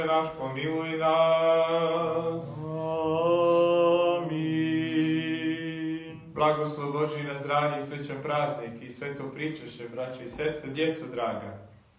naš, pomiluj nas. Amin. Blagoslov Božji na zdravlje i srećan praznik i sve to pričaše, braći i sestre, djeco draga.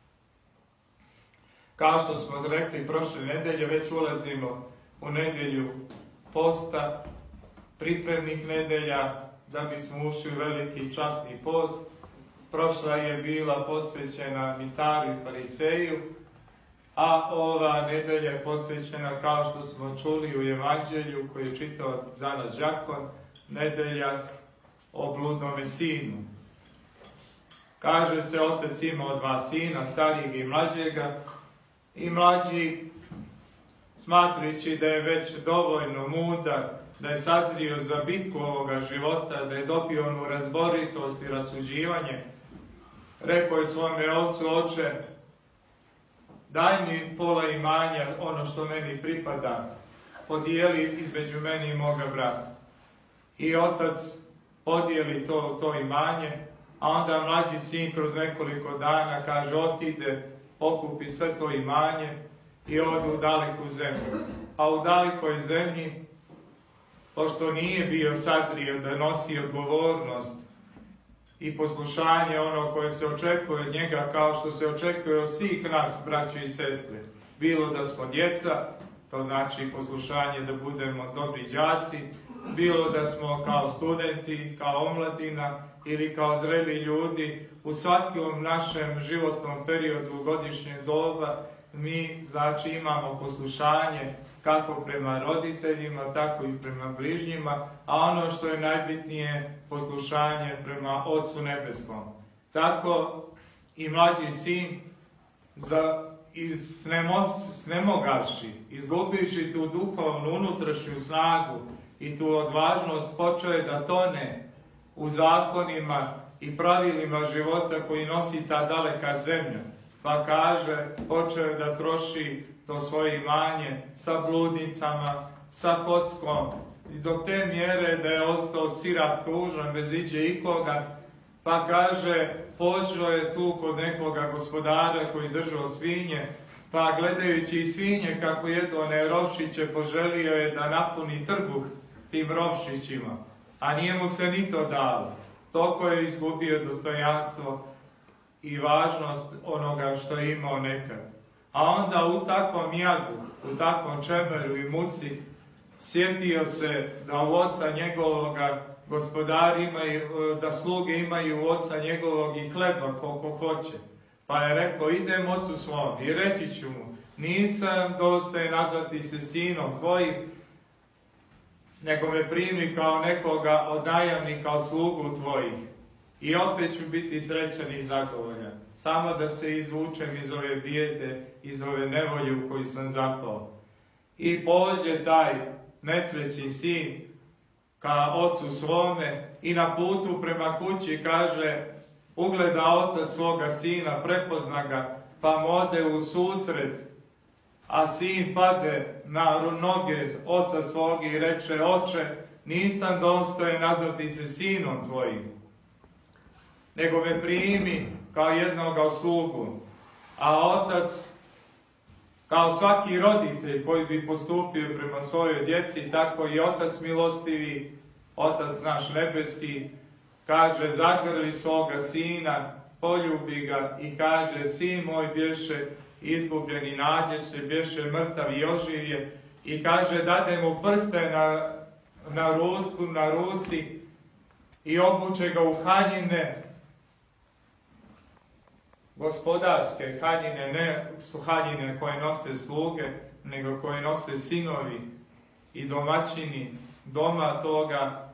Kao što smo rekli prošle nedelje, već ulazimo u nedelju posta, pripremnih nedelja, da bismo ušli u veliki časni post. Prošla je bila posvećena Mitaru i Fariseju, a ova nedelja je posvećena, kao što smo čuli u Evanđelju koji je čitao danas Đakon, nedelja o bludnome sinu. Kaže se, otac imao dva sina, starijeg i mlađega, i mlađi, smatrajući da je već dovoljno mudar, da je sazrio za bitku ovoga života, da je dobio onu razboritost i rasuđivanje, rekao je svome ocu: oče, daj mi pola imanja, ono što meni pripada, podijeli između meni i moga brata. I otac podijeli to imanje, a onda mlađi sin kroz nekoliko dana kaže: otide, pokupi sve to imanje i ode u daleku zemlju. A u dalekoj zemlji, pošto nije bio sazrio da nosi odgovornost i poslušanje ono koje se očekuje od njega, kao što se očekuje od svih nas, braćo i sestre, bilo da smo djeca, to znači poslušanje da budemo dobri đaci, bilo da smo kao studenti, kao omladina ili kao zreli ljudi, u svakom našem životnom periodu godišnjeg doba mi znači imamo poslušanje kako prema roditeljima, tako i prema bližnjima, a ono što je najbitnije, poslušanje prema Otcu Nebeskom. Tako i mlađi sin, snemogavši, izgubivši tu duhovnu unutrašnju snagu i tu odvažnost, počeo je da tone u zakonima i pravilima života koji nosi ta daleka zemlja. Pa kaže, počeo je da troši to svoje imanje sa bludnicama, sa kockom, i do te mjere da je ostao sirat tužan, bez iđe ikoga. Pa kaže, pošao je tu kod nekoga gospodara koji držao svinje, pa gledajući i svinje kako jedu one rovšiće, poželio je da napuni trbuh tim rovšićima, a nije mu se ni to dalo. Toliko je izgubio dostojanstvo i važnost onoga što je imao nekad. A onda u takvom jadu, u takvom čemeru i muci, sjetio se da u oca njegovoga gospodari imaju, da sluge imaju u oca njegovog i hleba koliko hoće. Pa je rekao, idem ocu svom i reći ću mu, nisam dostojan nazvati se sinom tvojim, nego me primi kao nekoga od najamnika, kao slugu tvojih. I opet ću biti srećan i zadovoljan. Samo da se izvučem iz ove bijede, iz ove nevolje u koju sam zapao. I pođe taj nesrećni sin ka ocu svome i na putu prema kući kaže, ugleda otac svoga sina, prepozna ga, pa mu ode u susret, a sin pade na noge oca svoga i reče, oče, nisam dostojan nazvati se sinom tvojim, nego me primi kao jednoga slugu. A otac, kao svaki roditelj koji bi postupio prema svojoj djeci, tako i otac milostivi, otac naš nebeski, kaže, zagrli svoga sina, poljubi ga i kaže, sin moj bješe izgubljen i nađe se, bješe mrtav i oživje, i kaže, dade mu prste na ruci i obuče ga u haljine, gospodarske haljine, ne su haljine koje nose sluge, nego koje nose sinovi i domaćini doma toga.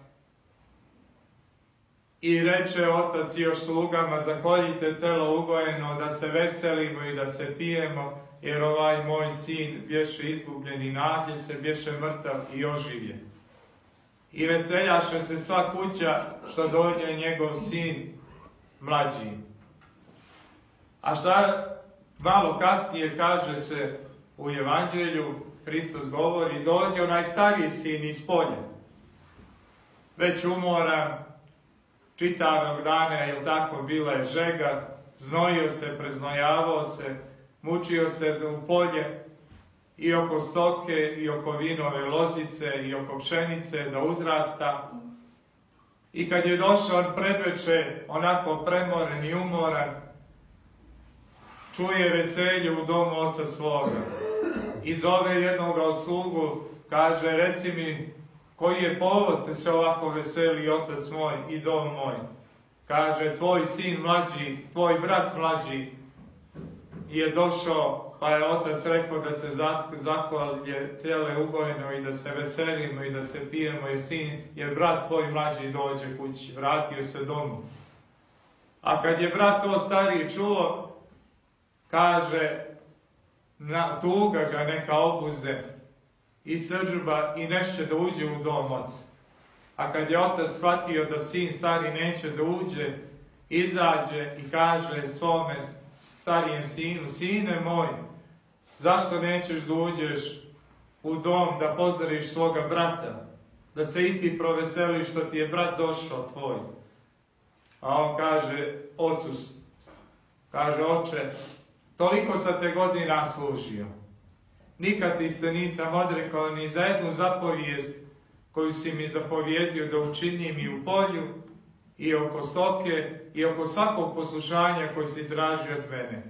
I reče otac još slugama, zakoljite telo ugojeno, da se veselimo i da se pijemo, jer ovaj moj sin bješe izgubljen i nađe se, bješe mrtav i oživje. I veseljaše se sva kuća što dođe njegov sin mlađi. A šta malo kasnije kaže se u Evanđelju, Hristos govori, dođe onaj stariji sin iz polja, već umoran, čitavog dana, jer tako bila je žega, znojio se, preznojavao se, mučio se u polje, i oko stoke, i oko vinove lozice, i oko pšenice, da uzrasta. I kad je došao on predveče, onako premoren i umoran, čuje veselje u domu oca svoga. I zove jednoga od slugu, kaže, reci mi, koji je povod da se ovako veseli otac moj i dom moj? Kaže, tvoj sin mlađi, tvoj brat mlađi je došao, pa je otac rekao da se zakolje tele ubojeno i da se veselimo i da se pijemo, jer brat tvoj mlađi dođe kući, vratio se domu. A kad je brat to stariji čuo, kaže, tuga ga neka obuze i srdžba i neće da uđe u dom oca. A kad je otac shvatio da sin stari neće da uđe, izađe i kaže svome starijem sinu, sine moj, zašto nećeš da uđeš u dom da pozdraviš svoga brata, da se i ti proveseliš što ti je brat došao tvoj? A on kaže ocu, kaže, oče, toliko sam te godina služio, nikad ti se nisam odrekao ni za jednu zapovijest koju si mi zapovjedio da učinim i u polju, i oko stoke, i oko svakog poslušanja koji si traži od mene.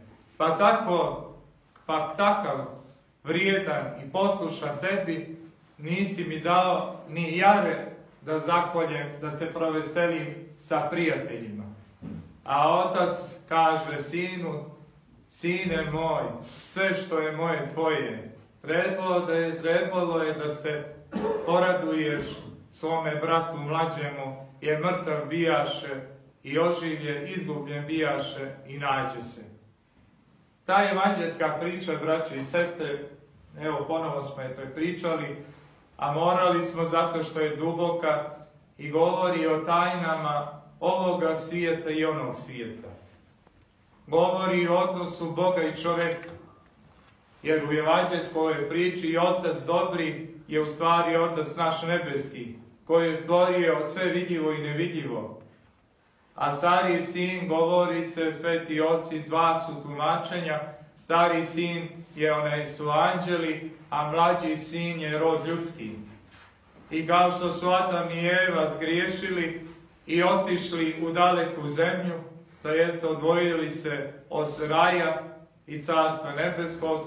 Pa takav vrijedan i poslušan tebi nisi mi dao ni jare da zakoljem, da se proveselim sa prijateljima. A otac kaže sinu, sine moj, sve što je moje tvoje, trebalo je da se poraduješ svome bratu mlađemu, jer mrtav bijaše i oživlje, izgubljen bijaše i nađe se. Ta evanđelska priča, braće i sestre, evo ponovo smo je prepričali, a morali smo zato što je duboka i govori o tajnama ovoga svijeta i onog svijeta. Govori o odnosu Boga i čoveka, jer u evanđelskoj priči i Otac dobri je u stvari Otac naš nebeski, koji je stvorio sve vidljivo i nevidljivo. A stari sin, govori se, sveti oci, dva su tumačenja, stari sin su anđeli, a mlađi sin je rod ljudski. I kao što su Adam i Eva zgriješili i otišli u daleku zemlju, to jest odvojili se od raja i carstva nebeskog,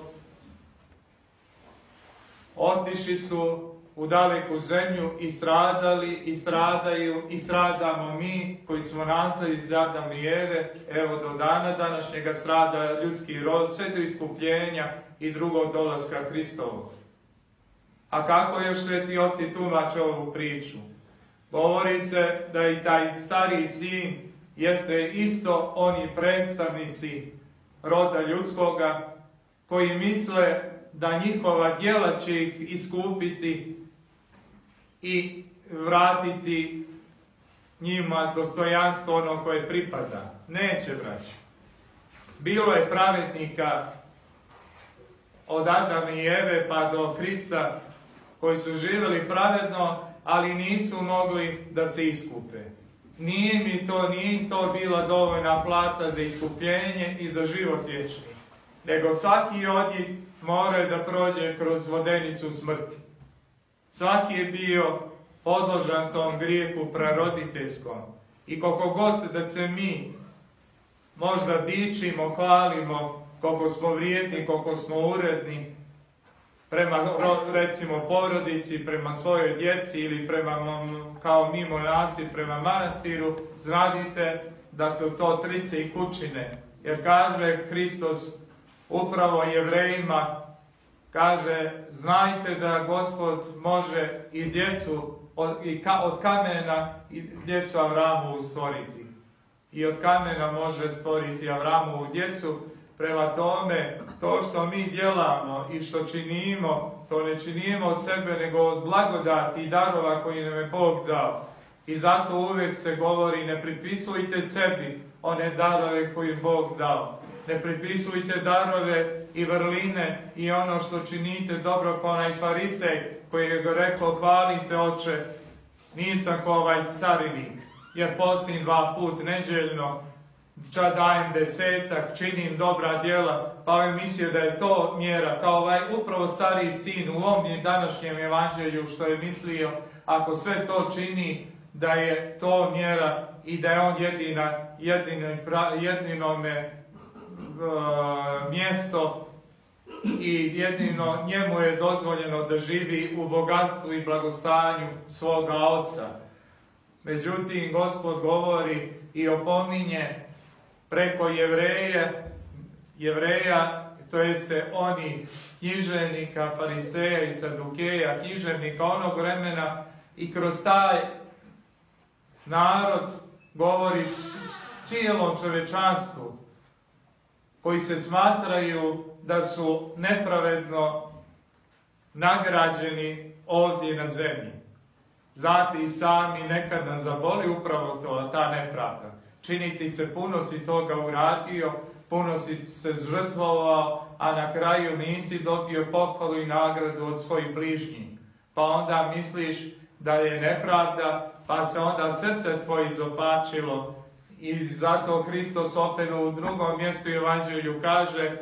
otišli su u daleku zemlju i stradali i stradaju i stradamo mi koji smo naslednici Adama i Eve, evo do dana današnjega strada ljudski rod, sve do iskupljenja i drugog dolaska Hristovog. A kako još sveti oci tumače ovu priču? Govori se da i taj stari sin jeste isto oni predstavnici roda ljudskoga koji misle da njihova djela će ih iskupiti i vratiti njima dostojanstvo ono koje pripada. Neće, braći. Bilo je pravednika od Adama i Eve pa do Krista koji su živjeli pravedno, ali nisu mogli da se iskupe. Nije to bila dovoljna plata za iskupljenje i za život vječni, nego svaki od njih mora da prođe kroz vodenicu smrti. Svaki je bio podložan tom grijehu praroditeljskom. I koliko god da se mi možda dičimo, hvalimo, koliko smo vrijedni, koliko smo uredni, prema recimo porodici, prema svojoj djeci ili kao mi monasi prema manastiru, znadite da su to trice i kućine. Jer kaže Hristos upravo Jevrejima, kaže, znajte da Gospod može i djecu od kamena i djecu Avramovu stvoriti. I od kamena može stvoriti Avramovu djecu. Prema tome, to što mi djelamo i što činimo, to ne činimo od sebe, nego od blagodati i darova koji nam je Bog dao. I zato uvijek se govori, ne pripisujte sebi one darove koje je Bog dao. Ne pripisujte darove i vrline i ono što činite dobro kao onaj farisej koji je rekao, hvalite oče, nisam kao ovaj carinik, jer postim 2 puta nedeljno čak dajem 10, činim dobra djela, pa on mislio da je to mjera, kao upravo stariji sin u ovom današnjem evanđelju što je mislio, ako sve to čini, da je to mjera i da je on jedino mjesto i jedino njemu je dozvoljeno da živi u bogatstvu i blagostanju svoga oca. Međutim, Gospod govori i opominje preko Jevreja, to jeste onih književnika, fariseja i sadukeja, književnika onog vremena, i kroz taj narod govori cijelom čovječanstvu, koji se smatraju da su nepravedno nagrađeni ovdje na zemlji. Znate i sami, nekad nas zaboli upravo to, ta nepravda. Čini ti se, puno si toga uradio, puno si se žrtvovao, a na kraju nisi dobio pohvalu i nagradu od svojih bližnjih. Pa onda misliš da je nepravda, pa se onda srce tvoje izopačilo. I zato Hristos opet u drugom mjestu Evanđelju kaže,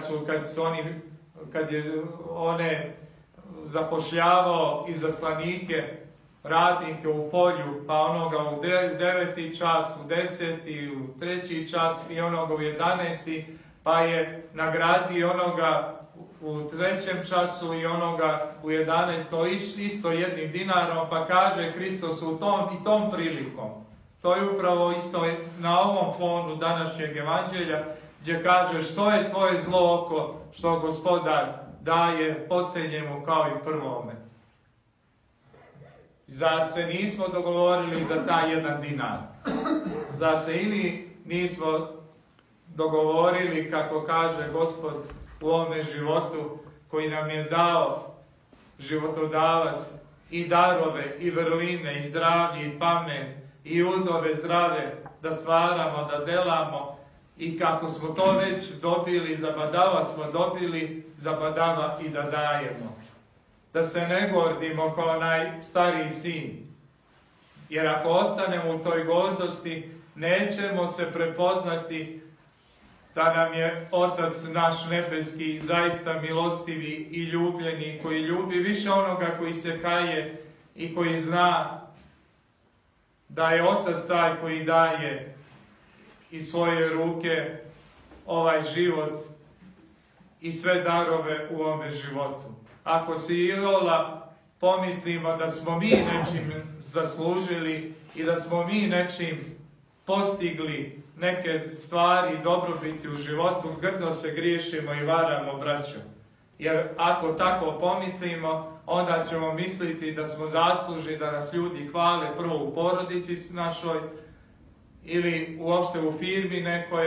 kad je one zapošljavao izaslanike, radnike u polju, pa onoga u 9. čas, u 10. u 3. čas i onoga u 11. pa je nagradio onoga u 3. času i onoga u 11. isto 1 dinarom, pa kaže Hristos u tom prilikom. To je upravo isto na ovom fonu današnjeg evanđelja, gdje kaže što je tvoje zlo oko što Gospodar daje posljednjemu kao i prvome. Zar se nismo dogovorili za taj 1 dinar? Zar se ili nismo dogovorili, kako kaže Gospod u ovome životu, koji nam je dao životodavac, i darove, i vrline, i zdravlje, i pamet, i udove zdrave, da stvaramo, da delamo, i kako smo to već dobili, zabadava smo dobili, zabadava i da dajemo. Da se ne gordimo kao najstariji sin. Jer ako ostanemo u toj gordosti, nećemo se prepoznati da nam je Otac naš nebeski zaista milostivi i ljubljeni, koji ljubi više onoga koji se kaje i koji zna da je Otac taj koji daje iz svoje ruke ovaj život i sve darove u ovome životu. Ako si ilola pomislimo da smo mi nečim zaslužili i da smo mi nečim postigli neke stvari i dobrobiti u životu, grdno se griješimo i varamo braću. Jer ako tako pomislimo, onda ćemo misliti da smo zaslužni da nas ljudi hvale prvo u porodici našoj, ili uopšte u firmi nekoj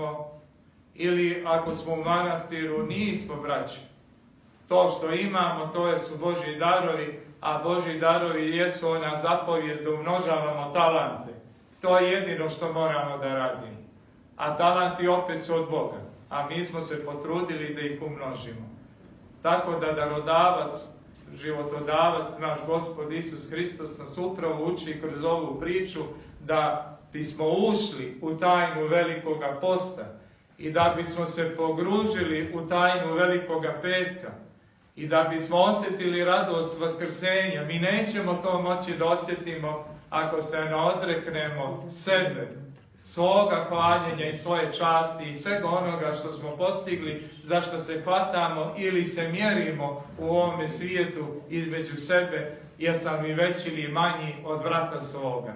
ili ako smo u manastiru, nismo braći. To što imamo, to su Božji darovi, a Božji darovi jesu ona zapovijest da umnožavamo talante. To je jedino što moramo da radimo. A talanti opet su od Boga, a mi smo se potrudili da ih umnožimo. Tako da darodavac, životodavac, naš Gospod Isus Hristos nas upravo uči kroz ovu priču da bismo ušli u tajnu velikoga posta i da bismo se pogružili u tajnu velikoga petka i da bismo osjetili radost vaskrsenja. Mi nećemo to moći da osjetimo ako se ne odreknemo sebe, svoga hvaljenja i svoje časti i svega onoga što smo postigli, za što se hvatamo ili se mjerimo u ovome svijetu između sebe, jesam li veći ili manji od vrata svoga.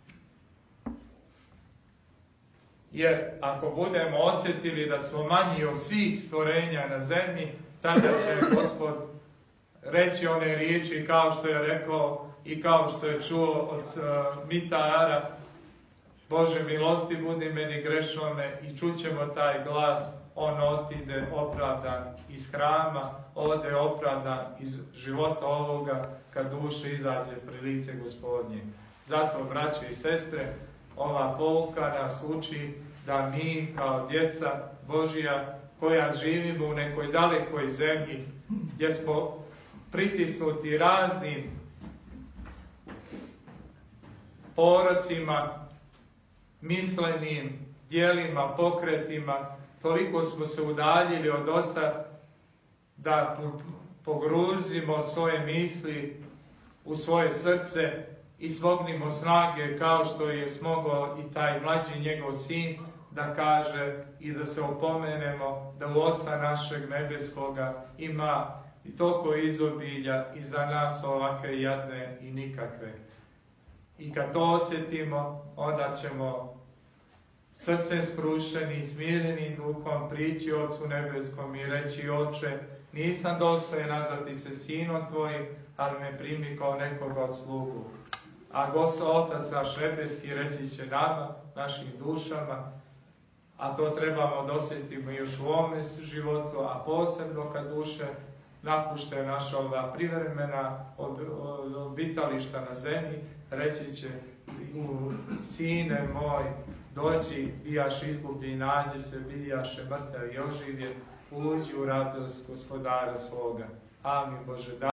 Jer ako budemo osjetili da smo manji od svih stvorenja na zemlji, tada će Gospod reći one riječi kao što je rekao i kao što je čuo od Mitara: Bože milosti budi meni grešnome, i čućemo taj glas, on otide opravdan iz hrama, ode opravdan iz života ovoga, kad duša izađe pri lice Gospodnje. Zato, braće i sestre, ova pouka nas uči da mi kao djeca Božja, koja živimo u nekoj dalekoj zemlji, gdje smo pritisnuti raznim porocima, mislenim djelima, pokretima, toliko smo se udaljili od Oca da pogruzimo svoje misli u svoje srce i smognimo snage kao što je smogao i taj mlađi njegov sin, da kaže i da se opomenemo da u Oca našeg nebeskoga ima i toliko izobilja i za nas ovakve jadne i nikakve. I kad to osjetimo, onda ćemo srcem skrušeni, smirenim duhom prići Ocu nebeskom i reći: Oče, nisam dostojan nazvati se sinom tvojim, ali me primi kao nekoga od slugu. A Otac naš nebeski reći će nama, našim dušama, a to trebamo da osjetimo još u ovome životu, a posebno kad duše napušte naša ova privremena obitališta na zemlji, reći će: Sine moj, dođi, bijaš izgubljen, nađi se, bijaše mrtav i oživljen, uđi u radost Gospodara svoga. Amin Bože.